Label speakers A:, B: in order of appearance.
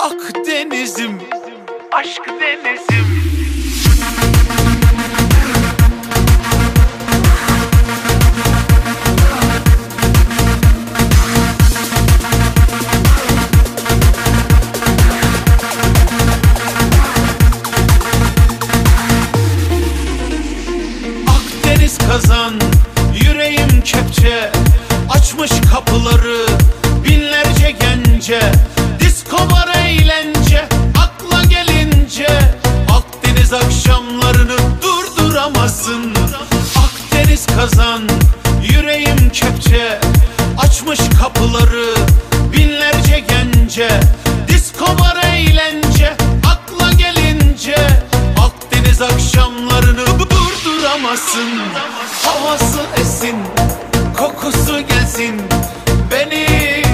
A: Akdeniz'im, aşk denizim. Akdeniz kazan, yüreğim kepçe, açmış kapıları binlerce gence. Disko var, eğlence akla gelince, Akdeniz akşamlarını durduramazsın. Akdeniz kazan, yüreğim kepçe, açmış kapıları binlerce gence. Disko var, eğlence akla gelince, Akdeniz akşamlarını durduramazsın. Havası esin, kokusu gelsin, beni